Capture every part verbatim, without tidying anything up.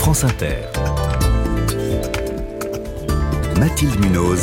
France Inter. Mathilde Munoz.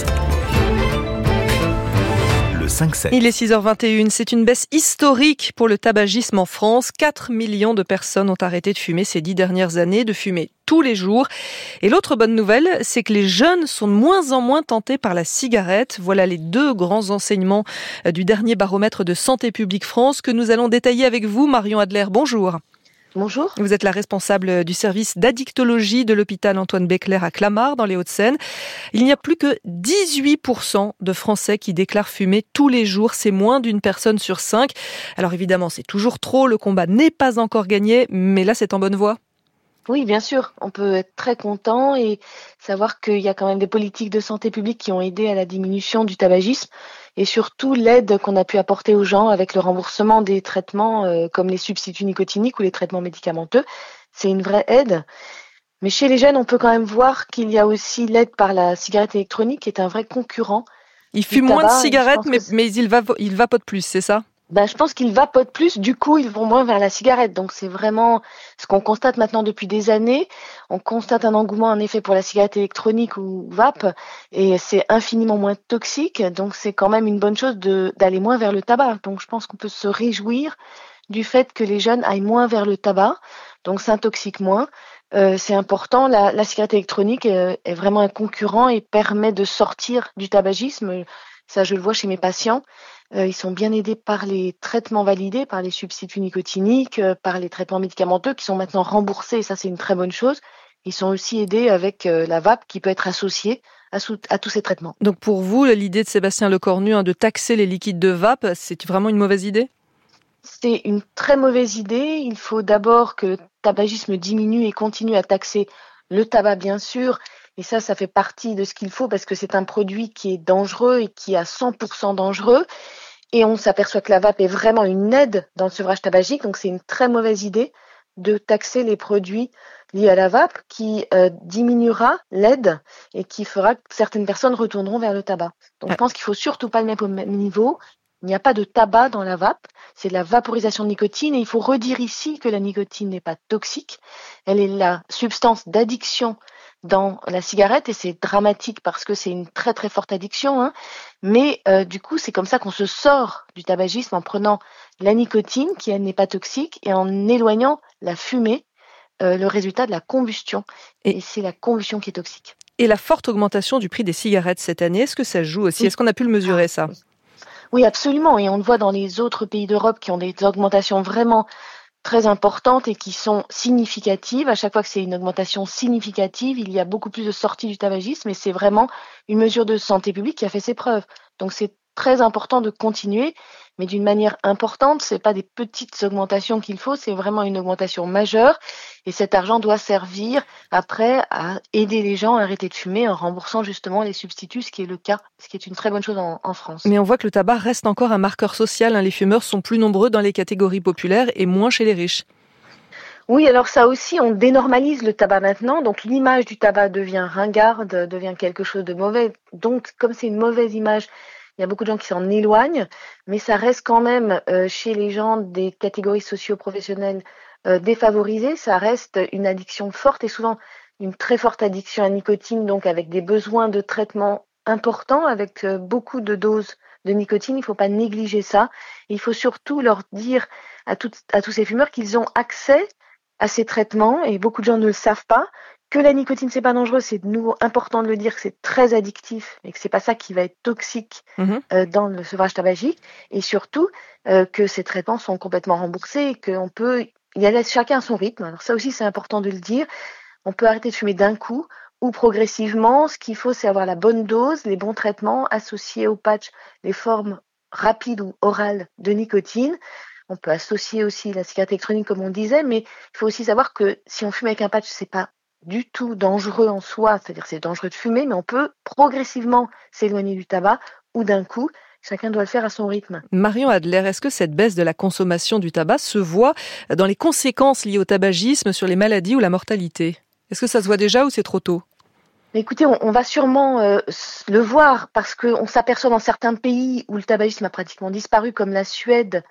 Le cinq sept. Il est six heures vingt et une. C'est une baisse historique pour le tabagisme en France. quatre millions de personnes ont arrêté de fumer ces dix dernières années, de fumer tous les jours. Et l'autre bonne nouvelle, c'est que les jeunes sont de moins en moins tentés par la cigarette. Voilà les deux grands enseignements du dernier baromètre de Santé publique France que nous allons détailler avec vous. Marion Adler, bonjour. Bonjour. Vous êtes la responsable du service d'addictologie de l'hôpital Antoine Becler à Clamart, dans les Hauts-de-Seine. Il n'y a plus que dix-huit pour cent de Français qui déclarent fumer tous les jours. C'est moins d'une personne sur cinq. Alors évidemment, c'est toujours trop. Le combat n'est pas encore gagné, mais là, c'est en bonne voie. Oui, bien sûr. On peut être très content et savoir qu'il y a quand même des politiques de santé publique qui ont aidé à la diminution du tabagisme et surtout l'aide qu'on a pu apporter aux gens avec le remboursement des traitements euh, comme les substituts nicotiniques ou les traitements médicamenteux. C'est une vraie aide. Mais chez les jeunes, on peut quand même voir qu'il y a aussi l'aide par la cigarette électronique qui est un vrai concurrent. Il fume moins de cigarettes, mais, mais il, va, il vapote plus, c'est ça ? Ben, je pense qu'ils vapotent plus, du coup, ils vont moins vers la cigarette. Donc, c'est vraiment ce qu'on constate maintenant depuis des années. On constate un engouement, en effet, pour la cigarette électronique ou vape, et c'est infiniment moins toxique. Donc, c'est quand même une bonne chose de, d'aller moins vers le tabac. Donc, je pense qu'on peut se réjouir du fait que les jeunes aillent moins vers le tabac, donc s'intoxiquent moins. Euh, c'est important. La, la cigarette électronique est, est vraiment un concurrent et permet de sortir du tabagisme. Ça, je le vois chez mes patients. Euh, ils sont bien aidés par les traitements validés, par les substituts nicotiniques, euh, par les traitements médicamenteux qui sont maintenant remboursés. Et ça, c'est une très bonne chose. Ils sont aussi aidés avec euh, la vape qui peut être associée à, sous, à tous ces traitements. Donc pour vous, l'idée de Sébastien Lecornu hein, de taxer les liquides de vape, c'est vraiment une mauvaise idée ? C'est une très mauvaise idée. Il faut d'abord que le tabagisme diminue et continue à taxer le tabac, bien sûr. Et ça, ça fait partie de ce qu'il faut parce que c'est un produit qui est dangereux et qui est à cent pour cent dangereux. Et on s'aperçoit que la vape est vraiment une aide dans le sevrage tabagique. Donc, c'est une très mauvaise idée de taxer les produits liés à la vape qui euh, diminuera l'aide et qui fera que certaines personnes retourneront vers le tabac. Donc, je pense qu'il faut surtout pas le mettre au même niveau. Il n'y a pas de tabac dans la vape, c'est de la vaporisation de nicotine et il faut redire ici que la nicotine n'est pas toxique. Elle est la substance d'addiction dans la cigarette et c'est dramatique parce que c'est une très très forte addiction. Hein. Mais euh, du coup, c'est comme ça qu'on se sort du tabagisme en prenant la nicotine qui elle n'est pas toxique et en éloignant la fumée, euh, le résultat de la combustion. Et, et c'est la combustion qui est toxique. Et la forte augmentation du prix des cigarettes cette année, est-ce que ça joue aussi ? Oui. Est-ce qu'on a pu le mesurer ça ? Oui, absolument. Et on le voit dans les autres pays d'Europe qui ont des augmentations vraiment très importantes et qui sont significatives. À chaque fois que c'est une augmentation significative, il y a beaucoup plus de sorties du tabagisme et c'est vraiment une mesure de santé publique qui a fait ses preuves. Donc c'est très important de continuer, mais d'une manière importante. C'est pas des petites augmentations qu'il faut, c'est vraiment une augmentation majeure. Et cet argent doit servir après à aider les gens à arrêter de fumer en remboursant justement les substituts, ce qui est le cas, ce qui est une très bonne chose en, en France. Mais on voit que le tabac reste encore un marqueur social. Hein. Les fumeurs sont plus nombreux dans les catégories populaires et moins chez les riches. Oui, alors ça aussi, on dénormalise le tabac maintenant. Donc l'image du tabac devient ringarde, devient quelque chose de mauvais. Donc comme c'est une mauvaise image, il y a beaucoup de gens qui s'en éloignent, mais ça reste quand même euh, chez les gens des catégories socio-professionnelles euh, défavorisées, ça reste une addiction forte et souvent une très forte addiction à nicotine, donc avec des besoins de traitement importants, avec euh, beaucoup de doses de nicotine. Il ne faut pas négliger ça. Et il faut surtout leur dire à, tout, à tous ces fumeurs qu'ils ont accès à ces traitements, et beaucoup de gens ne le savent pas. Que la nicotine, c'est pas dangereux, c'est de nouveau important de le dire que c'est très addictif et que c'est pas ça qui va être toxique mmh. euh, dans le sevrage tabagique. Et surtout, euh, que ces traitements sont complètement remboursés et qu'on peut y aller chacun à son rythme. Alors ça aussi, c'est important de le dire. On peut arrêter de fumer d'un coup ou progressivement. Ce qu'il faut, c'est avoir la bonne dose, les bons traitements associés au patch, les formes rapides ou orales de nicotine. On peut associer aussi la cigarette électronique, comme on disait, mais il faut aussi savoir que si on fume avec un patch, c'est pas du tout dangereux en soi, c'est-à-dire c'est dangereux de fumer, mais on peut progressivement s'éloigner du tabac ou d'un coup, chacun doit le faire à son rythme. Marion Adler, est-ce que cette baisse de la consommation du tabac se voit dans les conséquences liées au tabagisme sur les maladies ou la mortalité ? Est-ce que ça se voit déjà ou c'est trop tôt ? Écoutez, on, on va sûrement euh, le voir parce qu'on s'aperçoit dans certains pays où le tabagisme a pratiquement disparu, comme la Suède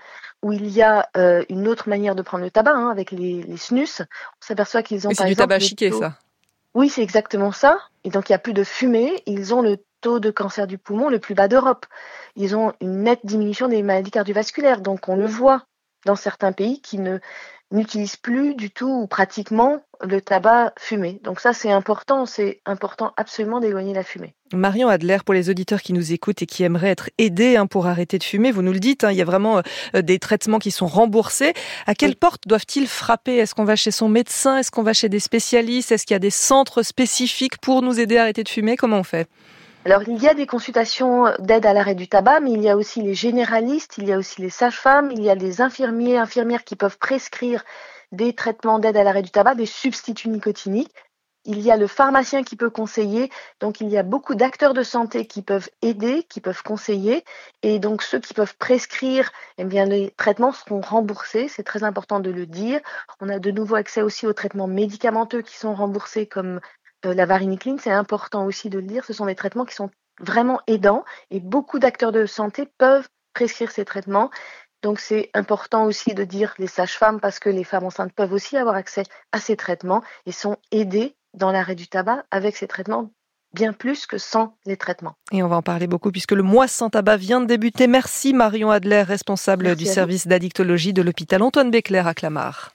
où il y a euh, une autre manière de prendre le tabac, hein, avec les, les snus, on s'aperçoit qu'ils ont Mais par c'est du exemple... tabac chiqué, taux... ça. Oui, c'est exactement ça. Et donc, il n'y a plus de fumée. Ils ont le taux de cancer du poumon le plus bas d'Europe. Ils ont une nette diminution des maladies cardiovasculaires. Donc, on le voit dans certains pays qui ne n'utilisent plus du tout ou pratiquement le tabac fumé. Donc ça, c'est important. C'est important absolument d'éloigner la fumée. Marion Adler, pour les auditeurs qui nous écoutent et qui aimeraient être aidés hein, pour arrêter de fumer, vous nous le dites, hein, il y a vraiment euh, des traitements qui sont remboursés. À quelle oui. porte doivent-ils frapper ? Est-ce qu'on va chez son médecin ? Est-ce qu'on va chez des spécialistes ? Est-ce qu'il y a des centres spécifiques pour nous aider à arrêter de fumer ? Comment on fait ? Alors, il y a des consultations d'aide à l'arrêt du tabac, mais il y a aussi les généralistes, il y a aussi les sages-femmes, il y a les infirmiers, infirmières qui peuvent prescrire des traitements d'aide à l'arrêt du tabac, des substituts nicotiniques. Il y a le pharmacien qui peut conseiller. Donc, il y a beaucoup d'acteurs de santé qui peuvent aider, qui peuvent conseiller. Et donc, ceux qui peuvent prescrire, eh bien, les traitements seront remboursés. C'est très important de le dire. On a de nouveau accès aussi aux traitements médicamenteux qui sont remboursés comme la varenicline, c'est important aussi de le dire, ce sont des traitements qui sont vraiment aidants et beaucoup d'acteurs de santé peuvent prescrire ces traitements. Donc c'est important aussi de dire les sages-femmes parce que les femmes enceintes peuvent aussi avoir accès à ces traitements et sont aidées dans l'arrêt du tabac avec ces traitements bien plus que sans les traitements. Et on va en parler beaucoup puisque le mois sans tabac vient de débuter. Merci Marion Adler, responsable Merci du service d'addictologie de l'hôpital Antoine Béclère à Clamart.